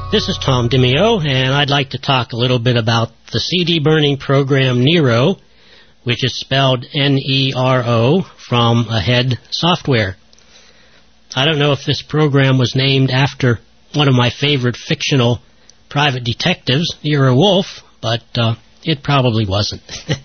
This is Tom DeMeo, and I'd like to talk a little bit about the CD burning program Nero, which is spelled N-E-R-O, from Ahead Software. I don't know if this program was named after one of my favorite fictional private detectives, Nero Wolfe, but it probably wasn't.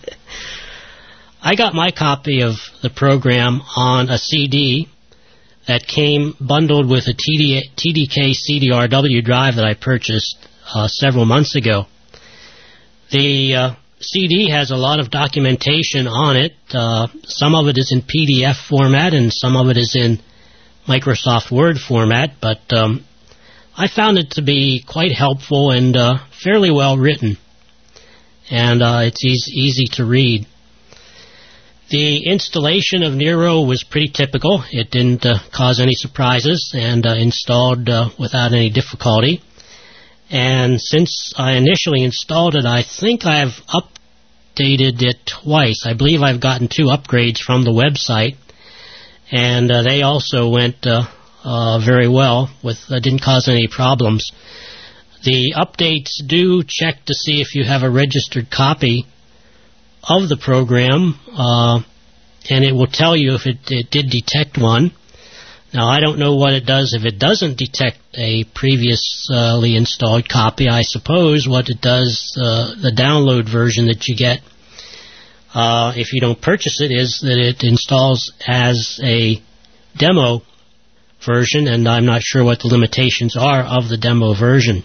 I got my copy of the program on a CD that came bundled with a TDK CDRW drive that I purchased several months ago. The CD has a lot of documentation on it. Some of it is in PDF format and some of it is in Microsoft Word format, but I found it to be quite helpful and fairly well written, and it's easy to read. The installation of Nero was pretty typical. It didn't cause any surprises and installed without any difficulty. And since I initially installed it, I think I've updated it twice. I believe I've gotten 2 upgrades from the website, and they also went very well. Didn't cause any problems. The updates do check to see if you have a registered copy of the program, and it will tell you if it did detect one. Now, I don't know what it does if it doesn't detect a previously installed copy. I suppose what it does, the download version that you get, if you don't purchase it, is that it installs as a demo version, and I'm not sure what the limitations are of the demo version.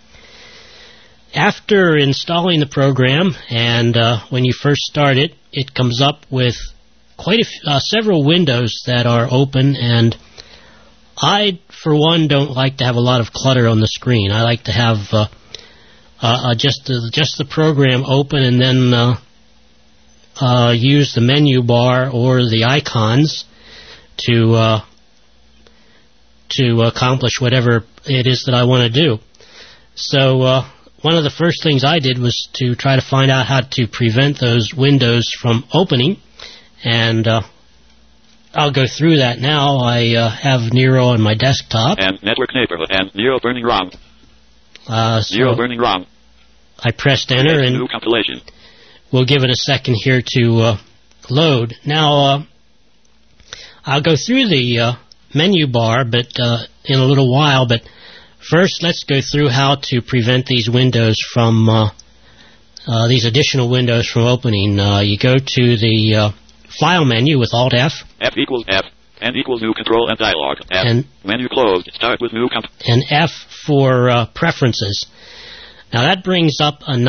After installing the program, and when you first start it, it comes up with several windows that are open, and I, for one, don't like to have a lot of clutter on the screen. I like to have just the program open and then use the menu bar or the icons to accomplish whatever it is that I want to do. So one of the first things I did was to try to find out how to prevent those windows from opening, and I'll go through that now. I have Nero on my desktop. And Network Neighborhood and Nero Burning ROM. Nero Burning ROM. I pressed enter, and new compilation. We'll give it a second here to load. Now, I'll go through the menu bar but in a little while, but first, let's go through how to prevent these windows from, these additional windows from opening. You go to the File menu with Alt-F. F equals F. N equals new control and dialog. F. And menu closed. Start with new and F for Preferences. Now that brings up a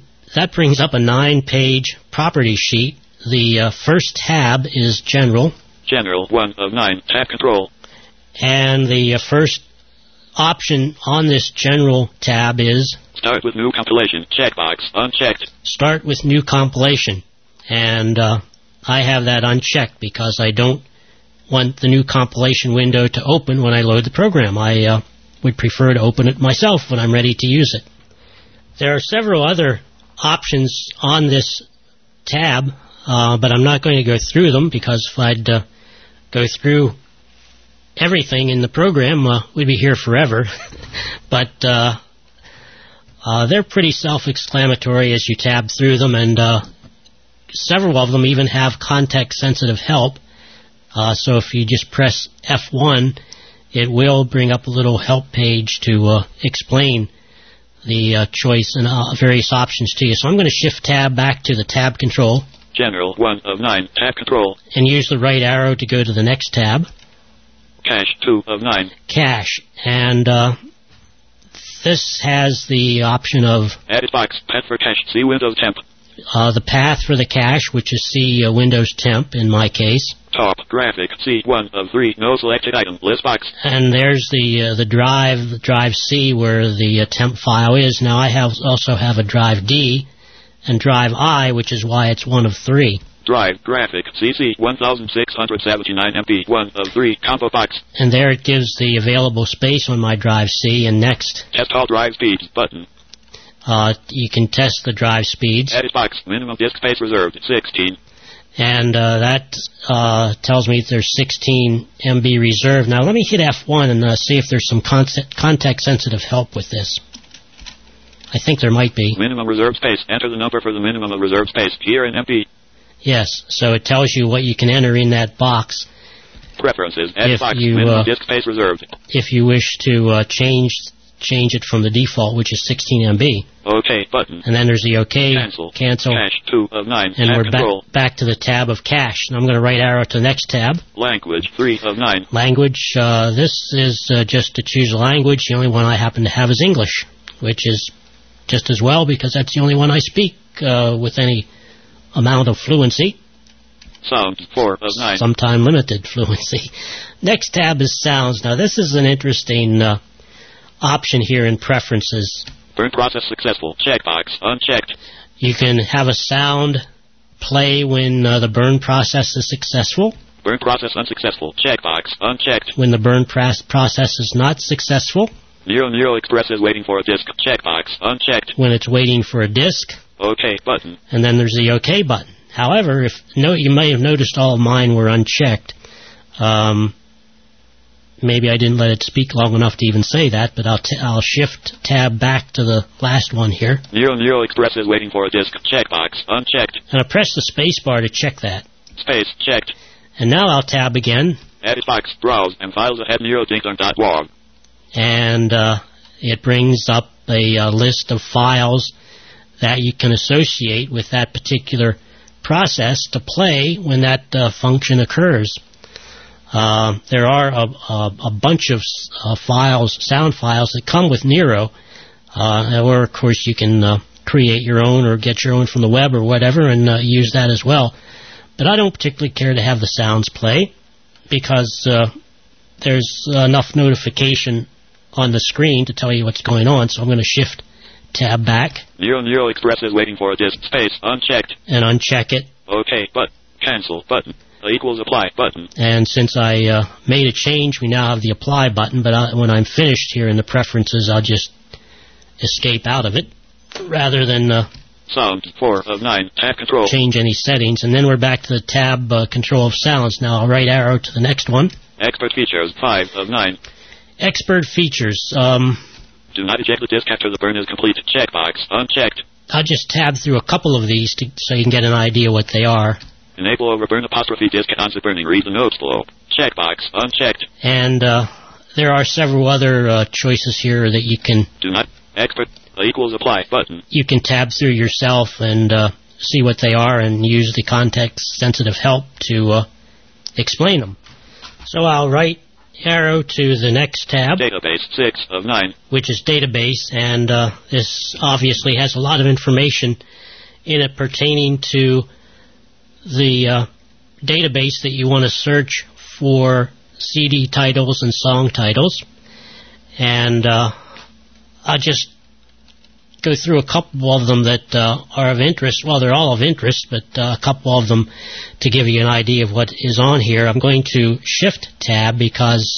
9-page property sheet. The first tab is General. General 1 of 9. Tab Control. And the first option on this General tab is Start with new compilation. Checkbox unchecked. Start with new compilation. And I have that unchecked because I don't want the new compilation window to open when I load the program. I would prefer to open it myself when I'm ready to use it. There are several other options on this tab, but I'm not going to go through them because if I'd go through everything in the program, we'd be here forever. But they're pretty self-explanatory as you tab through them, and several of them even have context-sensitive help. So if you just press F1, it will bring up a little help page to explain the choice and various options to you. So I'm going to shift tab back to the tab control. General 1 of 9, tab control. And use the right arrow to go to the next tab. Cache 2 of 9. Cache. And this has the option of Edit box, path for cache, see Windows temp. The path for the cache, which is C Windows temp in my case. Top graphic C1 of 3, no selected item, list box. And there's the drive C, where the temp file is. Now I also have a drive D and drive I, which is why it's 1 of 3. Drive graphic CC 1679 MB 1 of 3 combo box. And there it gives the available space on my drive C. And next, test all drive speeds button. You can test the drive speeds. Edit box, minimum disk space reserved 16. And that tells me there's 16 MB reserved. Now let me hit F1 and see if there's some context-sensitive help with this. I think there might be. Minimum reserve space. Enter the number for the minimum of reserve space. Here in MP. Yes, so it tells you what you can enter in that box. Preferences. Add If box. you, minimum disk space reserved. If you wish to change it from the default, which is 16 MB. OK button. And then there's the OK, cancel, cache 2 of 9, and we're control. back to the tab of cache. And I'm going to right arrow to the next tab. Language 3 of 9. Language, this is just to choose a language. The only one I happen to have is English, which is just as well because that's the only one I speak with any amount of fluency. Sound 4 of 9. Sometime limited fluency. Next tab is sounds. Now this is an interesting option here in preferences. Burn process successful. Checkbox unchecked. You can have a sound play when the burn process is successful. Burn process unsuccessful. Checkbox unchecked. When the burn process is not successful. Nero Express is waiting for a disk. Checkbox unchecked. When it's waiting for a disk. OK button. And then there's the OK button. However, you may have noticed all of mine were unchecked. Maybe I didn't let it speak long enough to even say that, but I'll shift tab back to the last one here. Nero Express is waiting for a disk. Checkbox unchecked. And I press the space bar to check that. Space checked. And now I'll tab again. Edit box, browse, and files ahead nerodinklern.org. And it brings up a list of files that you can associate with that particular process to play when that function occurs. There are a bunch of files, sound files that come with Nero, or of course you can create your own or get your own from the web or whatever and use that as well. But I don't particularly care to have the sounds play because there's enough notification on the screen to tell you what's going on, so I'm going to shift tab back. Nero Express is waiting for a disk. Space unchecked. And uncheck it. OK, but cancel button. Equals apply button. And since I made a change, we now have the apply button, but when I'm finished here in the preferences, I'll just escape out of it rather than sound 4 of 9, tab control. Change any settings. And then we're back to the tab control of sounds. Now I'll right arrow to the next one. Expert features 5 of 9. Expert features. Do not eject the disk after the burn is complete. Checkbox unchecked. I'll just tab through a couple of these so you can get an idea what they are. Enable overburn apostrophe disk onset burning. Read the notes below. Checkbox unchecked. And there are several other choices here that you can... Do not. Expert equals apply button. You can tab through yourself and see what they are and use the context-sensitive help to explain them. So I'll right arrow to the next tab. Database 6 of 9. Which is database, and this obviously has a lot of information in it pertaining to the database that you want to search for CD titles and song titles. And I'll just go through a couple of them that are of interest. Well, they're all of interest, but a couple of them to give you an idea of what is on here. I'm going to shift tab because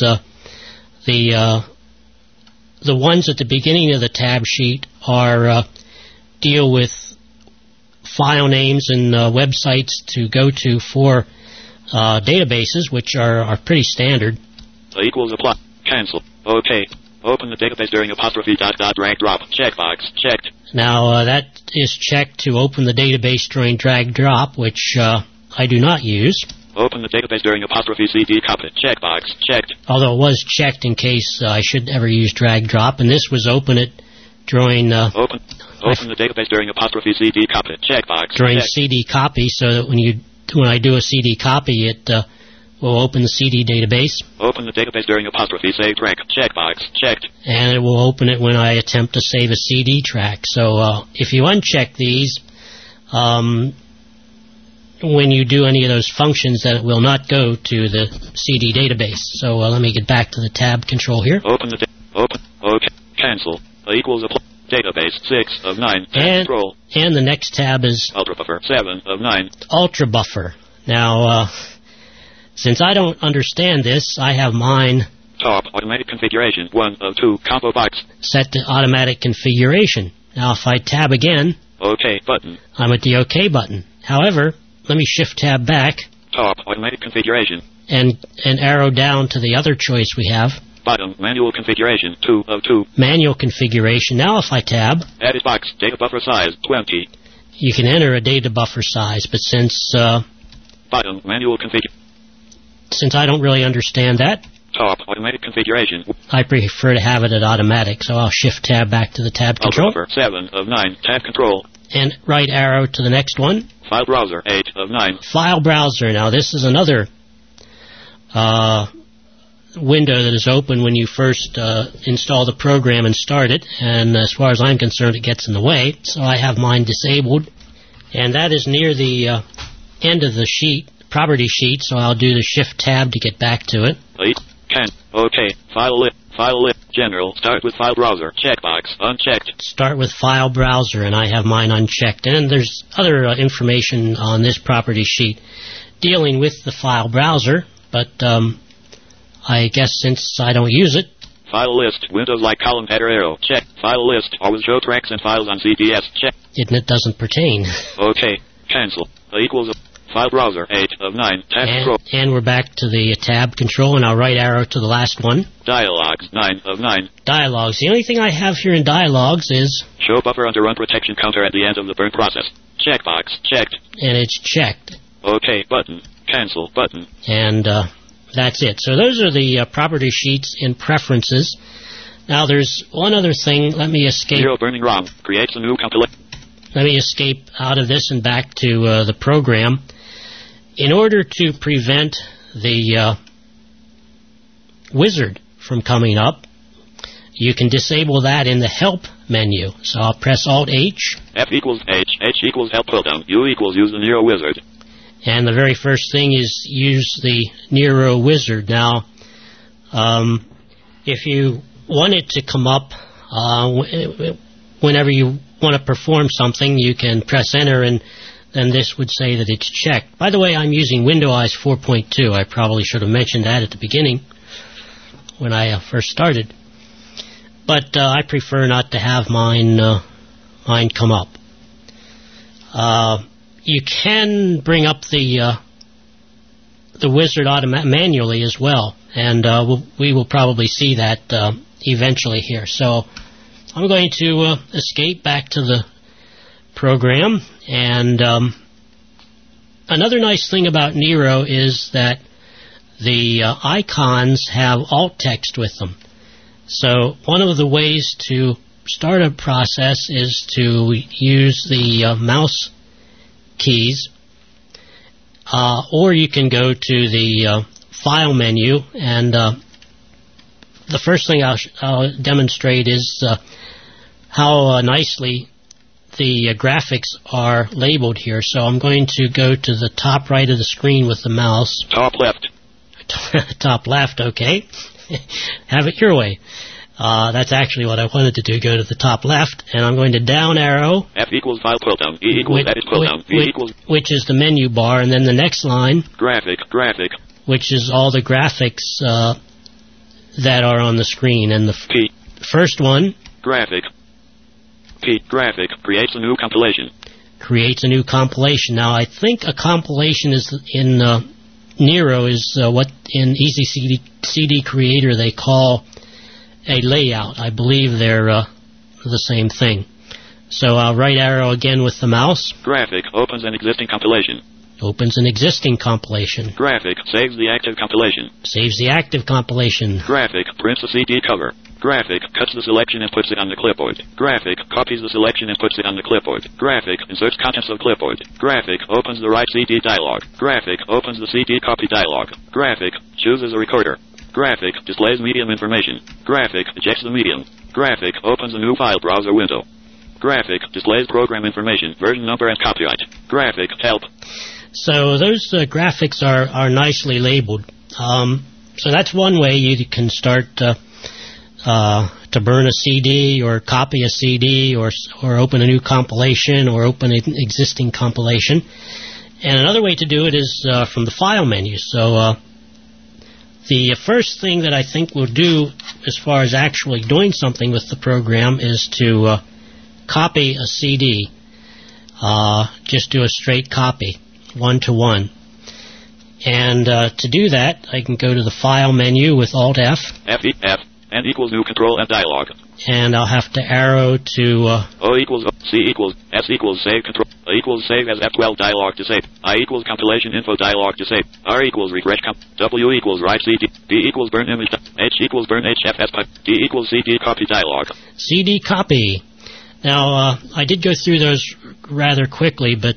the ones at the beginning of the tab sheet are deal with file names and websites to go to for databases, which are pretty standard. Equals apply. Cancel. OK. Open the database during apostrophe dot drag drop. Checkbox checked. Now that is checked to open the database during drag drop, which I do not use. Open the database during apostrophe CD copy. Checkbox checked. Although it was checked in case I should ever use drag drop, and this was open it during... Open the database during apostrophe CD copy. Checkbox during checked. CD copy, so that when I do a CD copy, it will open the CD database. Open the database during apostrophe save track. Checkbox checked. And it will open it when I attempt to save a CD track. So if you uncheck these, when you do any of those functions, then it will not go to the CD database. So let me get back to the tab control here. Open OK. Cancel. Equals apply. Database 6 of 9. Control. And the next tab is Ultra Buffer 7 of 9. Ultra Buffer. Now, since I don't understand this, I have mine Top automatic configuration 1 of 2 combo box set to automatic configuration. Now, if I tab again, OK button. I'm at the OK button. However, let me Shift-Tab back. Top, automatic configuration. And arrow down to the other choice we have. Bottom, manual configuration, 2 of 2. Manual configuration. Now if I tab... Edit box, data buffer size, 20. You can enter a data buffer size, but since... Bottom, manual configuration. Since I don't really understand that... Top, automatic configuration. I prefer to have it at automatic, so I'll Shift-Tab back to the tab control. Buffer, 7 of 9, tab control. And right arrow to the next one. File browser, 8 of 9. File browser. Now this is another window that is open when you first install the program and start it, and as far as I'm concerned it gets in the way, so I have mine disabled, and that is near the end of the sheet, property sheet, so I'll do the Shift-Tab to get back to it. OK, file list, general, start with file browser, checkbox, unchecked. Start with file browser, and I have mine unchecked, and there's other information on this property sheet dealing with the file browser, but I guess since I don't use it... File list, Windows like column header arrow, check. File list, always show tracks and files on CPS, check. It doesn't pertain. OK, cancel, equals file browser, 8 of 9, tab control. And we're back to the tab control, and I'll right arrow to the last one. Dialogues, 9 of 9. Dialogues. The only thing I have here in dialogues is... Show buffer under run protection counter at the end of the burn process. Checkbox, checked. And it's checked. OK button, cancel button. And that's it. So those are the property sheets in preferences. Now there's one other thing. Let me escape. Zero burning ROM creates a new compilation. Let me escape out of this and back to the program. In order to prevent the wizard from coming up, you can disable that in the Help menu. So I'll press Alt-H. F equals H, H equals Help pull-down, U equals use the Nero wizard. And the very first thing is use the Nero wizard. Now, if you want it to come up whenever you want to perform something, you can press Enter, and then this would say that it's checked. By the way, I'm using Windows 4.2. I probably should have mentioned that at the beginning when I first started. But I prefer not to have mine come up. You can bring up the wizard manually as well, and we will probably see that eventually here. So I'm going to escape back to the program, and another nice thing about Nero is that the icons have alt text with them. So one of the ways to start a process is to use the mouse keys, or you can go to the file menu, and the first thing I'll demonstrate is how nicely the graphics are labeled here. So I'm going to go to the top right of the screen with the mouse. Top left. Top left, okay. Have it your way. That's actually what I wanted to do, go to the top left, and I'm going to down arrow. F equals file pull-down, E equals edit pull-down, V equals... Which is the menu bar, and then the next line... Graphic. Which is all the graphics that are on the screen, and the first one... Graphic, creates a new compilation. Creates a new compilation. Now, I think a compilation is in Nero is what in Easy CD Creator they call a layout. I believe they're the same thing. So I'll right arrow again with the mouse. Graphic opens an existing compilation. Opens an existing compilation. Graphic saves the active compilation. Saves the active compilation. Graphic prints the CD cover. Graphic cuts the selection and puts it on the clipboard. Graphic copies the selection and puts it on the clipboard. Graphic inserts contents of clipboard. Graphic opens the Write CD dialog. Graphic opens the CD copy dialog. Graphic chooses a recorder. Graphic displays medium information. Graphic ejects the medium. Graphic opens a new file browser window. Graphic displays program information, version number, and copyright. Graphic help. So those graphics are nicely labeled. So that's one way you can start to burn a CD or copy a CD or open a new compilation or open an existing compilation. And another way to do it is from the file menu. So the first thing that I think we'll do as far as actually doing something with the program is to copy a CD. Just do a straight copy. 1-to-1. And to do that, I can go to the File menu with Alt-F. F, N equals new control and dialog. And I'll have to arrow to... O equals, C equals, S equals save control, A equals save as F12 dialog to save, I equals compilation info dialog to save, R equals refresh W equals write CD, D equals burn image, H equals burn HFS pipe, D equals CD copy dialog. CD copy. Now, I did go through those rather quickly, but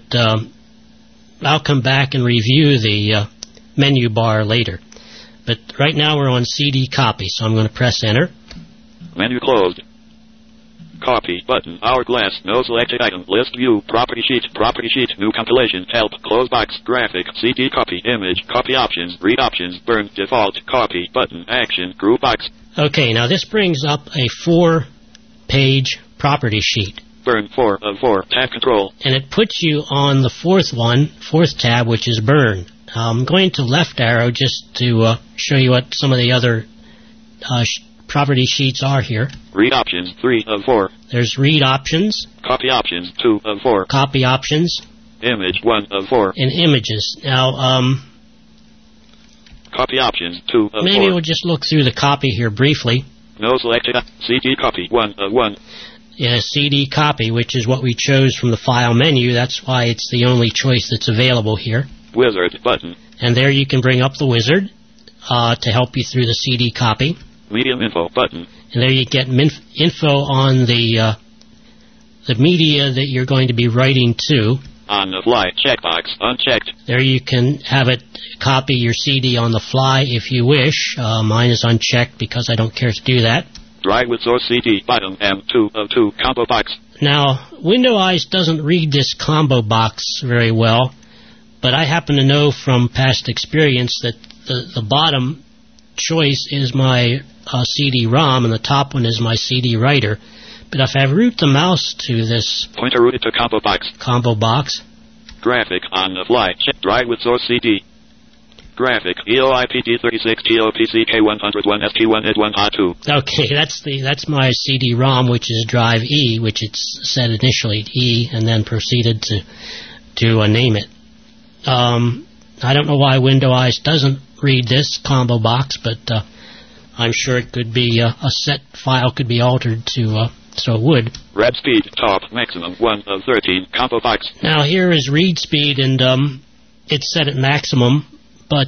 I'll come back and review the menu bar later. But right now we're on CD copy, so I'm going to press enter. Menu closed. Copy button, hourglass, no selected item, list view, property sheet, new compilation, help, close box, graphic, CD copy, image, copy options, read options, burn, default, copy button, action, group box. Okay, now this brings up a 4-page property sheet. Burn 4 of 4, tab control. And it puts you on the fourth tab, which is burn. I'm going to left arrow just to show you what some of the other property sheets are here. Read options 3 of 4. There's read options. Copy options 2 of 4. Copy options. Image 1 of 4. And images. Now, copy options 2 of 4. Maybe we'll just look through the copy here briefly. No selected. CD copy 1 of 1. Yeah, CD copy, which is what we chose from the File menu. That's why it's the only choice that's available here. Wizard button. And there you can bring up the wizard to help you through the CD copy. Medium info button. And there you get info on the media that you're going to be writing to. On the fly, checkbox, unchecked. There you can have it copy your CD on the fly if you wish. Mine is unchecked because I don't care to do that. Drive with source CD, bottom M2 of 2, combo box. Now, Window Eyes doesn't read this combo box very well, but I happen to know from past experience that the bottom choice is my CD-ROM and the top one is my CD writer. But if I route the mouse to this pointer routed to combo box. Graphic on the fly. Check drive with source CD. Graphic EOIPD36 TOPCK101 ST1 ID1 A2. Okay, that's my CD-ROM, which is drive E, which it's set initially E, and then proceeded to name it. I don't know why Window Eyes doesn't read this combo box, but I'm sure it could be a set file could be altered to so it would. Read speed top maximum 1 of 13 combo box. Now here is read speed, and it's set at maximum, but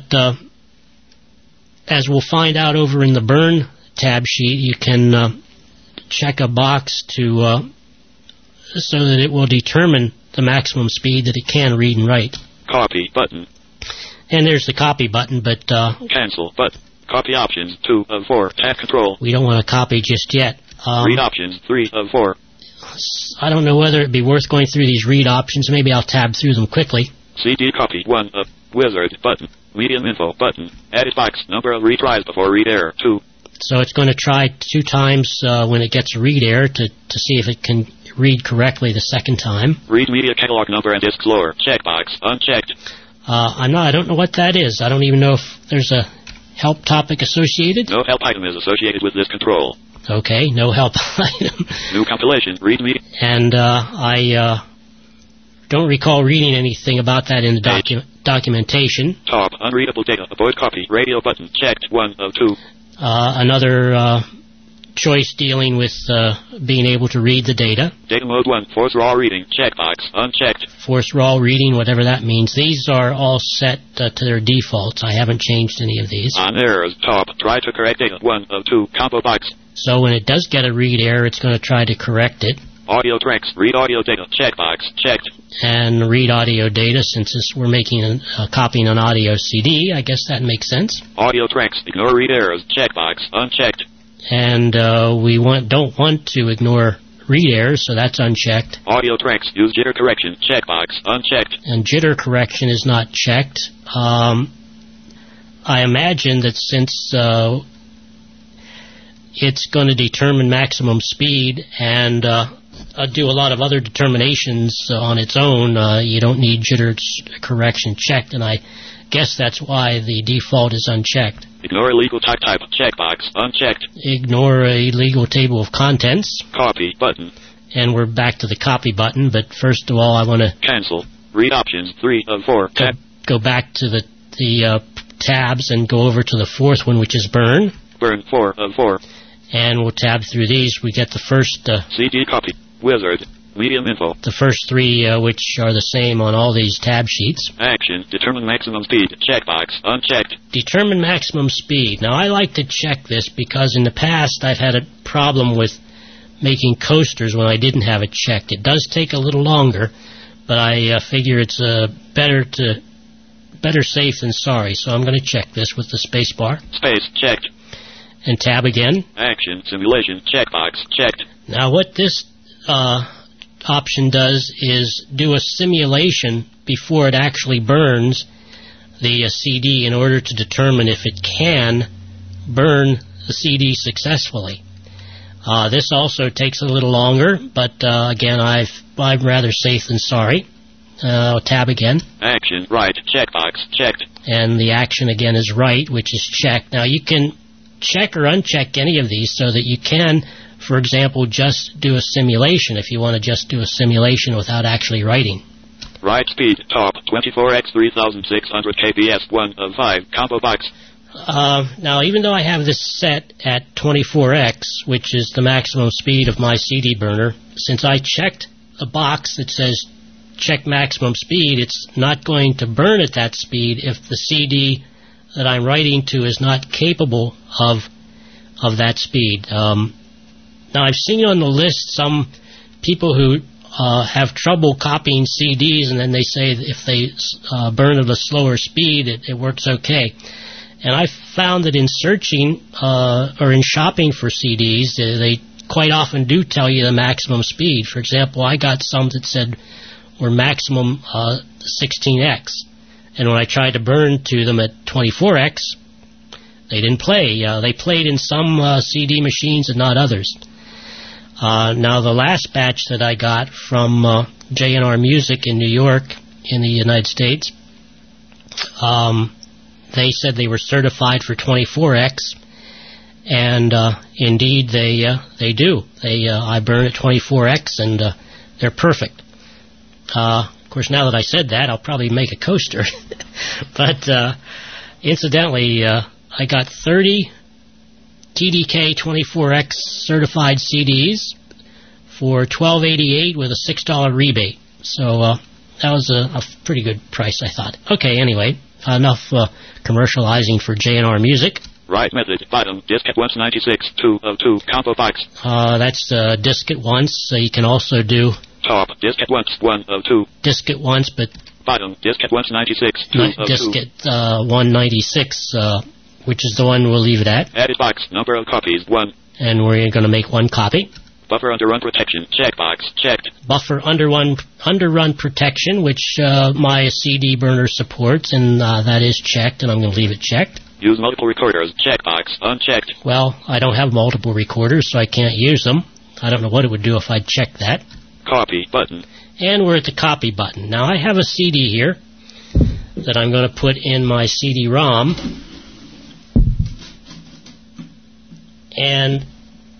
as we'll find out over in the burn tab sheet, you can check a box to so that it will determine the maximum speed that it can read and write. Copy button. And there's the copy button, but cancel button. Copy options 2 of 4. Tab control. We don't want to copy just yet. Read options 3 of 4. I don't know whether it'd be worth going through these read options. Maybe I'll tab through them quickly. CD copy 1 of wizard button. Medium info button. Edit box. Number of retries before read error 2. So it's going to try 2 times when it gets a read error to see if it can read correctly the second time. Read media catalog number and disk lower. Checkbox unchecked. I don't know what that is. I don't even know if there's a help topic associated. No help item is associated with this control. Okay, no help item. New compilation, read media. And I don't recall reading anything about that in the documentation. Top, unreadable data, avoid copy, radio button, checked, 1 of 2. Another choice dealing with being able to read the data. Data mode 1, force raw reading, checkbox, unchecked. Force raw reading, whatever that means. These are all set to their defaults. I haven't changed any of these. On errors, top, try to correct data, 1 of 2, combo box. So when it does get a read error, it's going to try to correct it. Audio tracks, read audio data, checkbox, checked. And read audio data, since we're making copying an audio CD, I guess that makes sense. Audio tracks, ignore read errors, checkbox, unchecked. And we don't want to ignore read errors, so that's unchecked. Audio tracks, use jitter correction, checkbox, unchecked. And jitter correction is not checked. I imagine that since it's going to determine maximum speed and do a lot of other determinations on its own, you don't need jitter correction checked, and I guess that's why the default is unchecked. Ignore illegal type, checkbox, unchecked. Ignore a legal table of contents. Copy button. And we're back to the copy button, but first of all I want to... Cancel. Read options 3 of 4. Tab. Go back to the tabs and go over to the fourth one, which is burn. Burn 4 of 4. And we'll tab through these. We get the first CD copy. Wizard. Medium info. The first three, which are the same on all these tab sheets. Action. Determine maximum speed. Checkbox. Unchecked. Determine maximum speed. Now, I like to check this because in the past I've had a problem with making coasters when I didn't have it checked. It does take a little longer, but I figure it's better safe than sorry. So I'm going to check this with the space bar. Space. Checked. And tab again. Action. Simulation. Checkbox. Checked. Now, what this option does is do a simulation before it actually burns the CD in order to determine if it can burn the CD successfully. This also takes a little longer, but again, I'm rather safe than sorry. I'll tab again. Action. Right. Checkbox. Checked. And the action again is right, which is checked. Now, you can check or uncheck any of these so that you can, for example, just do a simulation if you want to just do a simulation without actually writing. Right speed, top, 24x 3600 kbs, 1 of 5, combo box. Now, even though I have this set at 24x, which is the maximum speed of my CD burner, since I checked a box that says check maximum speed, it's not going to burn at that speed if the CD that I'm writing to is not capable of that speed. Now, I've seen on the list some people who have trouble copying CDs, and then they say if they burn at a slower speed, it works okay. And I found that in searching or in shopping for CDs, they quite often do tell you the maximum speed. For example, I got some that said were maximum 16x. And when I tried to burn to them at 24x, they didn't play. They played in some CD machines and not others. Now, the last batch that I got from J&R Music in New York in the United States, they said they were certified for 24x, and indeed they do. I burn at 24x, and they're perfect. Of course, now that I said that, I'll probably make a coaster. But incidentally, I got 30 TDK 24X certified CDs for $12.88 with a $6 rebate. So that was a pretty good price, I thought. Okay, anyway, enough commercializing for J&R Music. Right method, bottom, diskette once 96, 2 of 2, combo box. That's diskette once. You can also do top, diskette once, 1 of 2. Diskette once, but bottom, diskette once 96, 2 of 2. Diskette 196, which is the one we'll leave it at. Added box, number of copies, 1. And we're going to make one copy. Buffer underrun protection, checkbox, checked. Buffer underrun protection, which my CD burner supports, and that is checked, and I'm going to leave it checked. Use multiple recorders, checkbox, unchecked. Well, I don't have multiple recorders, so I can't use them. I don't know what it would do if I checked that. Copy button. And we're at the copy button. Now, I have a CD here that I'm going to put in my CD-ROM. And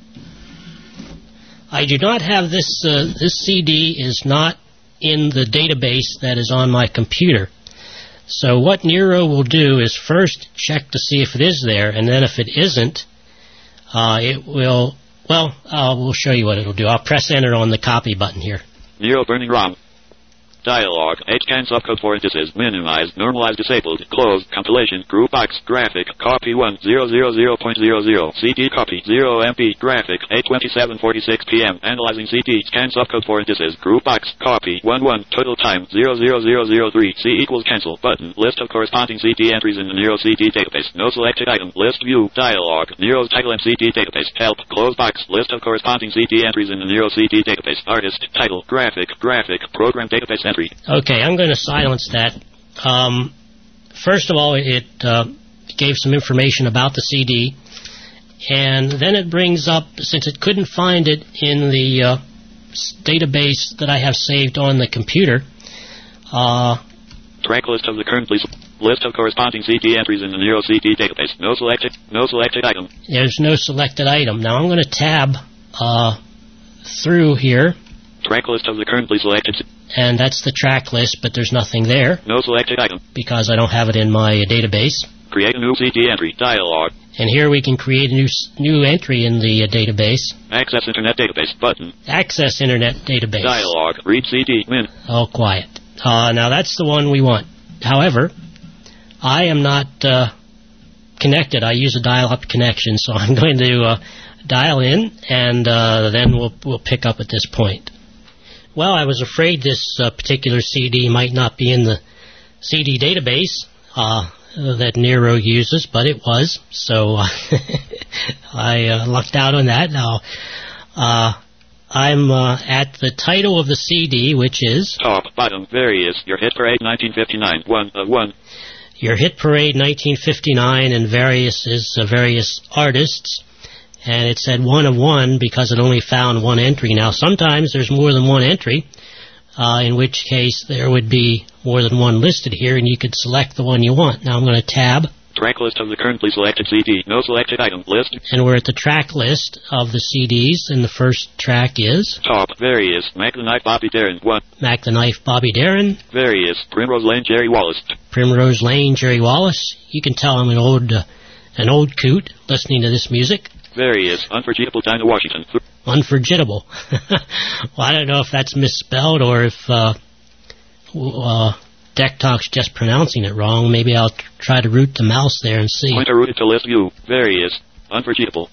I do not have this, this CD is not in the database that is on my computer. So what Nero will do is first check to see if it is there, and then if it isn't, it will, well, we'll show you what it'll do. I'll press enter on the copy button here. Nero burning ROM. Dialog, HCAN subcode 4 indices, minimize, normalize disabled, closed, compilation, group box, graphic, copy 1, 000.00, CD copy, 0 MB, graphic, 8:27:46 PM, analyzing CD, scan subcode 4 indices, group box, copy, 11, total time, 00003, C equals cancel, button, list of corresponding CD entries in the Nero CD database, no selected item, list view, dialog, Nero's title and CD database, help, close box, list of corresponding CD entries in the Nero CD database, artist, title, graphic, program database entry. Okay, I'm going to silence that. First of all, it gave some information about the CD, and then it brings up, since it couldn't find it in the database that I have saved on the computer. Track list of the current list of corresponding CD entries in the Nero CD database. No selected item. There's no selected item. Now I'm going to tab through here. Track list of the currently selected. and that's the track list, but there's nothing there. No selected item. Because I don't have it in my database. Create a new CD entry dialog. And here we can create a new entry in the database. Access Internet Database button. Access Internet Database. Dialog. Read CD. Min. All quiet. Now that's the one we want. However, I am not connected. I use a dial-up connection, so I'm going to dial in, and then we'll pick up at this point. Well, I was afraid this particular CD might not be in the CD database that Nero uses, but it was, so I lucked out on that. Now, I'm at the title of the CD, which is... Top, bottom, various, Your Hit Parade 1959, 1 of 1. Your Hit Parade 1959, and various is various artists. And it said 1 of 1 because it only found one entry. Now, sometimes there's more than one entry, in which case there would be more than one listed here, and you could select the one you want. Now, I'm going to tab. Track list of the currently selected CD. No selected item. List. And we're at the track list of the CDs, and the first track is... Top, various, Mac the Knife, Bobby Darin, 1. Mac the Knife, Bobby Darin. Various, Primrose Lane, Jerry Wallace. Primrose Lane, Jerry Wallace. You can tell I'm an old coot listening to this music. Various, Unforgettable, Dinah Washington. Unforgettable. Well, I don't know if that's misspelled or if Deck Talk's just pronouncing it wrong. Maybe I'll try to root the mouse there and see. Pointer routed to list view. Various, Unforgettable.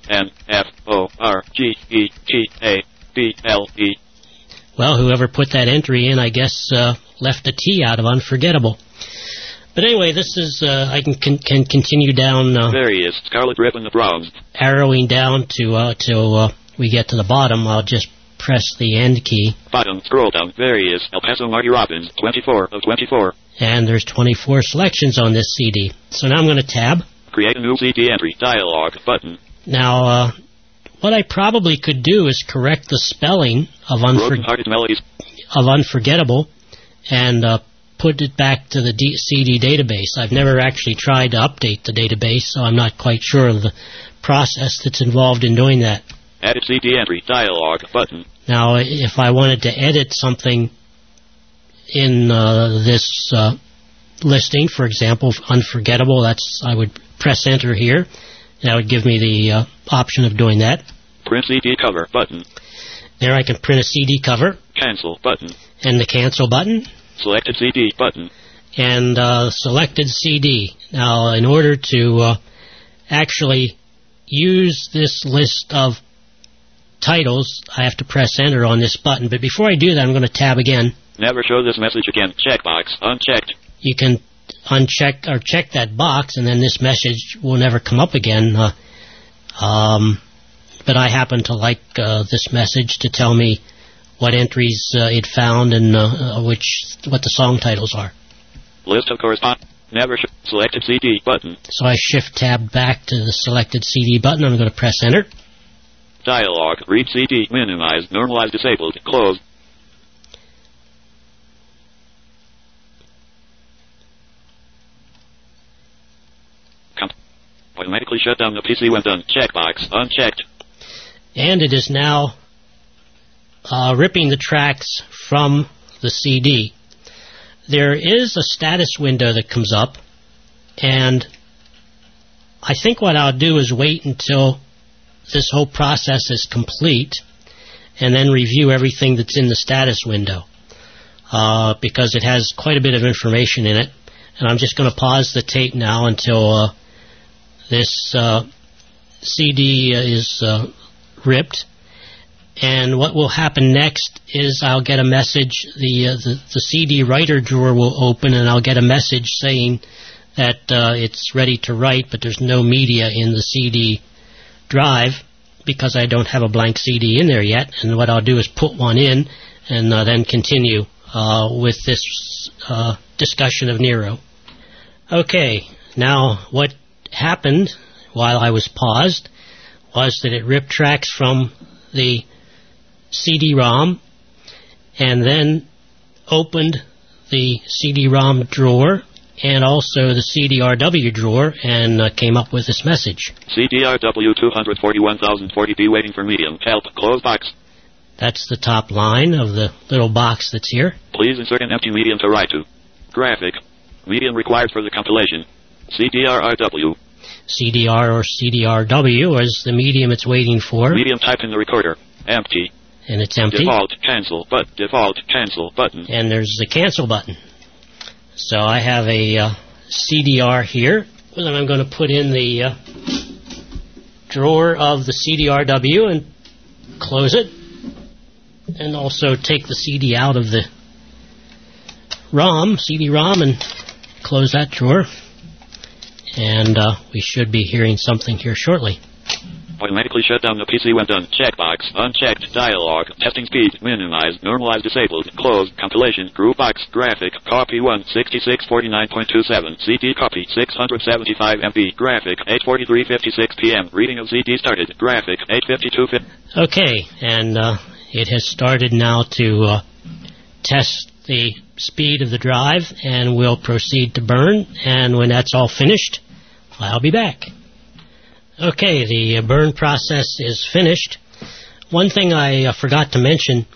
N-F-O-R-G-E-T-A-B-L-E. Well, whoever put that entry in, I guess, left a T out of Unforgettable. But anyway, this is, I can continue down... Various, Scarlet Ribbon of Browns. Arrowing down to till we get to the bottom. I'll just press the end key. Bottom, scroll down. Various, El Paso Marty Robbins, 24 of 24. And there's 24 selections on this CD. So now I'm going to tab. Create a new CD entry. Dialog button. Now, what I probably could do is correct the spelling of Unforgettable and put it back to the CD database. I've never actually tried to update the database, so I'm not quite sure of the process that's involved in doing that. Edit CD entry. Dialog button. Now, if I wanted to edit something in this listing, for example, Unforgettable, I would press Enter here. That would give me the option of doing that. Print CD cover button. There I can print a CD cover. Cancel button. And the Cancel button. Selected CD button. And Selected CD. Now, in order to actually use this list of titles, I have to press Enter on this button. But before I do that, I'm going to tab again. Never show this message again. Checkbox unchecked. You can uncheck or check that box, and then this message will never come up again. But I happen to like this message to tell me what entries it found and what the song titles are. List of corresponding. Never selected CD button. So I shift tab back to the selected CD button. I'm going to press Enter. Dialog. Read CD. Minimize. Normalize. Disabled. Close. Automatically shut down the PC when done. Checkbox unchecked. And it is now ripping the tracks from the CD. There is a status window that comes up, and I think what I'll do is wait until this whole process is complete and then review everything that's in the status window because it has quite a bit of information in it. And I'm just going to pause the tape now until this CD is ripped. And what will happen next is I'll get a message, the CD writer drawer will open, and I'll get a message saying that it's ready to write, but there's no media in the CD drive because I don't have a blank CD in there yet. And what I'll do is put one in and then continue with this discussion of Nero. Okay, now what happened while I was paused was that it ripped tracks from the CD-ROM and then opened the CD-ROM drawer and also the CDRW drawer and came up with this message. CDRW 241,040B waiting for medium. Help. Close box. That's the top line of the little box that's here. Please insert an empty medium to write to. Graphic. Medium required for the compilation. CDRRW. CDR or CDRW is the medium it's waiting for. Medium type in the recorder. Empty. And it's empty. Default cancel button. And there's the cancel button. So I have a CDR here that I'm going to put in the drawer of the CDRW and close it. And also take the CD out of the CD-ROM, and close that drawer. And we should be hearing something here shortly. Automatically shut down the PC when done. Checkbox. Unchecked. Dialog. Testing speed. Minimized. Normalized. Disabled. Closed. Compilation. Group box. Graphic. Copy 1. 6649.27. CD copy. 675 MB. Graphic. 8:43:56 p.m. Reading of CD started. Graphic. 8:52. Okay, and it has started now to test the speed of the drive, and we'll proceed to burn. And when that's all finished, I'll be back. Okay, the burn process is finished. One thing I forgot to mention,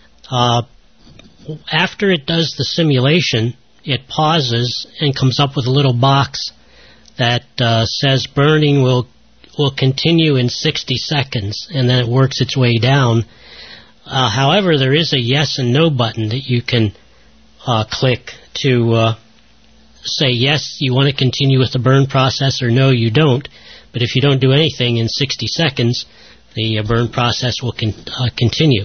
after it does the simulation, it pauses and comes up with a little box that says burning will continue in 60 seconds, and then it works its way down. However, there is a yes and no button that you can click to say yes, you want to continue with the burn process, or no, you don't. But if you don't do anything in 60 seconds, the burn process will continue.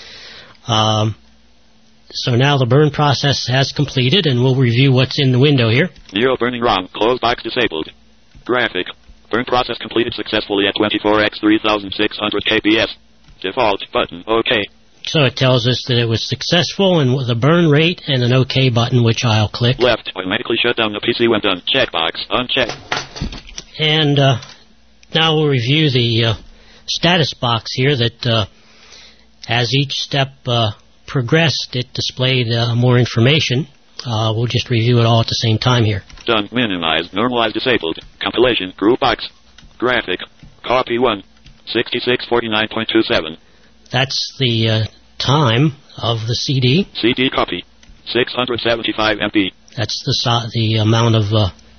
So now the burn process has completed, and we'll review what's in the window here. Nero burning ROM. Close box disabled. Graphic. Burn process completed successfully at 24x 3600 kbs. Default button. OK. So it tells us that it was successful, and with a burn rate and an OK button, which I'll click. Left. Automatically shut down the PC when done. Checkbox. Unchecked. And now we'll review the status box here that as each step progressed, it displayed more information. We'll just review it all at the same time here. Done. Minimized. Normalized. Disabled. Compilation. Group box. Graphic. Copy 1. 6649.27. That's the time of the CD. CD copy. 675 MB. That's the amount of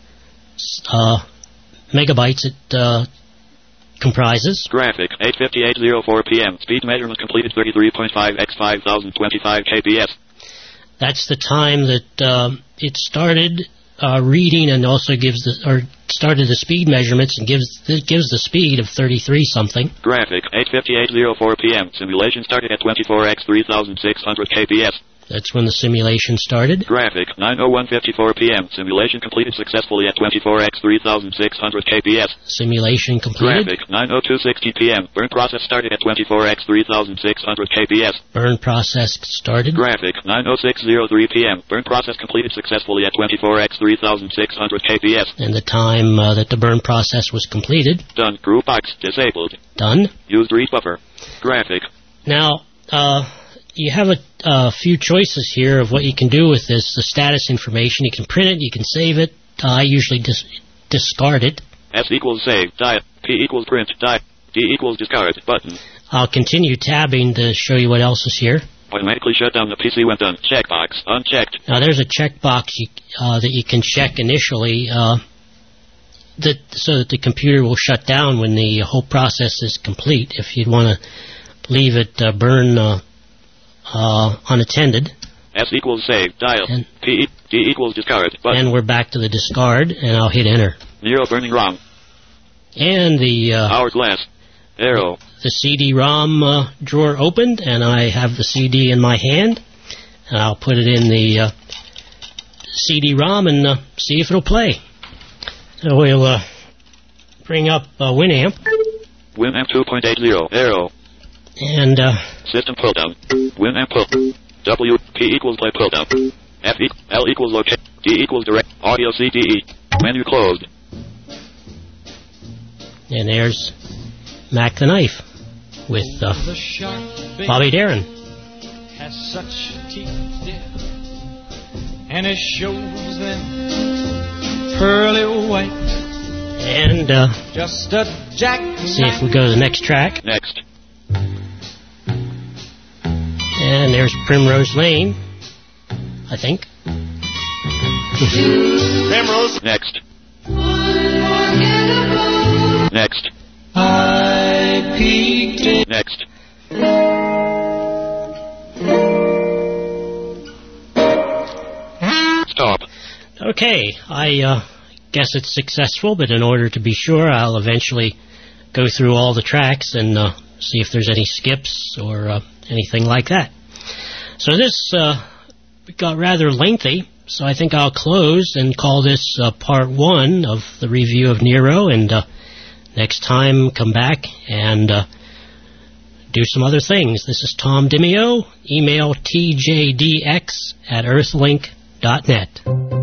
megabytes it comprises. Graphic. 8:58:04 p.m. Speed measurement completed 33.5 x 5025 kbs. That's the time that it started reading, and also started the speed measurements and gives the speed of 33 something. Graphic. 8:58:04 p.m. Simulation started at 24x 3600 kbs. That's when the simulation started. Graphic. 9:01:54 p.m. Simulation completed successfully at 24x 3600 kbs. Simulation completed. Graphic. 9:02:60 p.m. Burn process started at 24x 3600 kbs. Burn process started. Graphic. 9:06:03 p.m. Burn process completed successfully at 24x 3600 kbs. And the time that the burn process was completed. Done. Group box disabled. Done. Used read buffer. Graphic. Now, you have a few choices here of what you can do with this, the status information. You can print it, you can save it. I usually discard it. S equals save, die, P equals print, die, D equals discard, button. I'll continue tabbing to show you what else is here. Automatically shut down the PC when done. Checkbox, unchecked. Now there's a checkbox that you can check initially so that the computer will shut down when the whole process is complete. If you'd want to leave it burn unattended. S equals save, dial, D equals discard, button. And we're back to the discard, and I'll hit enter. Nero burning ROM. And the hourglass, arrow. The CD-ROM drawer opened, and I have the CD in my hand, and I'll put it in the CD-ROM and see if it'll play. So we'll bring up Winamp. Winamp 2.80, arrow. And system pull down. Winamp pull. W P equals play pull down. F L equals locate. D equals direct. Audio CDE. Menu closed. And there's Mac the Knife with Bobby Darin. Has such teeth, dear, and it shows them pearly white. And just a jack. See if we go to the next track. Next. And there's Primrose Lane, I think. Primrose. Next. Next. I peeked in. Next. Stop. Okay, I guess it's successful, but in order to be sure, I'll eventually go through all the tracks and see if there's any skips or anything like that. So this got rather lengthy, so I think I'll close and call this part 1 of the review of Nero, and next time come back and do some other things. This is Tom Dimeo. Email tjdx@earthlink.net.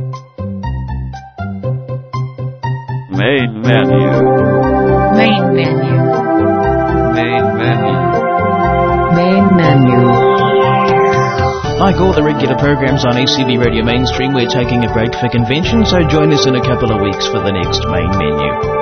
Main menu. Main menu. Main menu. Main menu. Like all the regular programs on ACB Radio Mainstream, we're taking a break for convention, so join us in a couple of weeks for the next main menu.